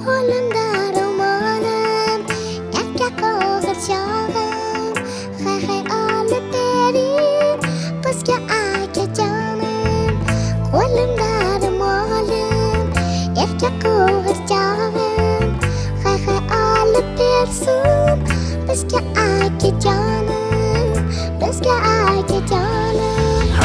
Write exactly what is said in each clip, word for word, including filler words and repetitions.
Qo'limda ro'molim, yakka qo'g'irchog'im, hay-hay olib bering bizga akajonim. Qo'limda ro'molim, yakka qo'g'irchog'im, hay-hay olib bersin bizga akajonim, bizga akajonim.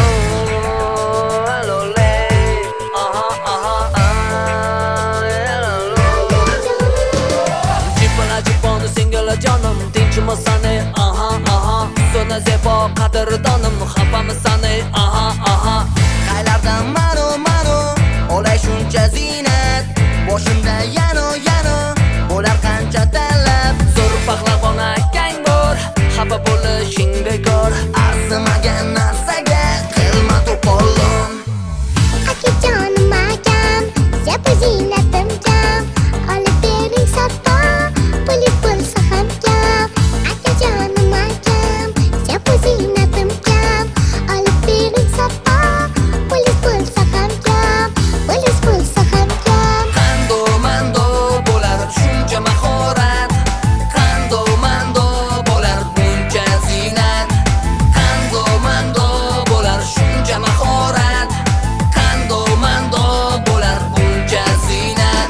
Canım tinchimisan ey aha aha so'na zebo qadrdonim xafamisan ey aha aha qaylardan mano mano olay shuncha ziynat boshimda yano yano bo'lar qancha talab zo'r pahlavon akang bor xafa bo'lishing bekor arzimagan narsaga qilma to'polon Akajonim akam zebi ziynatim jam olib bering sotto puli bo'lsa ham kam. Akajonim akam zebi ziynatim jam olib bering sotto puli bo'lsa ham kam, puli bo'lsa ham kam. qando mando bo'lar shuncha mahorat qando mando bo'lar buncha ziynat qando mando bo'lar shuncha mahorat qando mando bo'lar buncha ziynat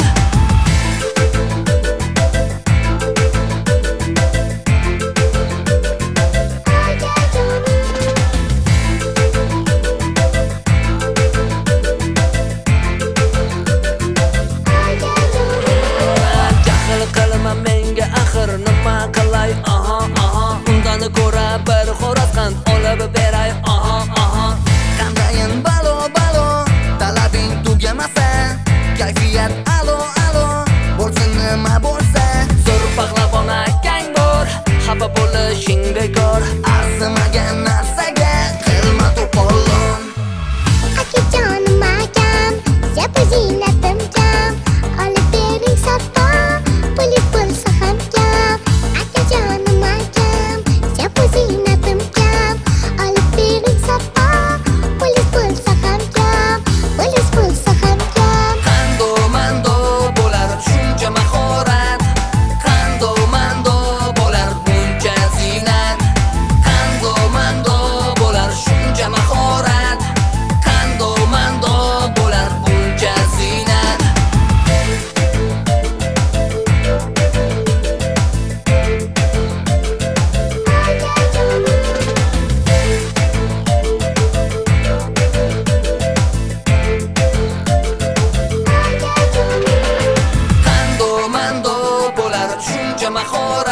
jahl qilma menga axir nima qilay aha aha undan ko'ra bir xo'roz qand olib beray aha aha qandayin balo balo talabing tugamasa kayfiyat alo alo bo'lsin nima bo'lsa zo'r pahlavon akang bor xafa bo'lishing bekor arzimagan narsaga qilma to'polon Akajonim akam zebi ziynatim jam olib bering sotto puli bo'lsa ham kam. Akajonim akam zebi ziynatim jam olib bering sotto puli bo'lsa ham kam, puli bo'lsa ham kam. qando mando bo'lar shuncha mahorat qando mando bo'lar buncha ziynat qando mando bo'lar shuncha mahorat qando mando bo'lar buncha ziynat qando mando bo'lar shuncha mahorat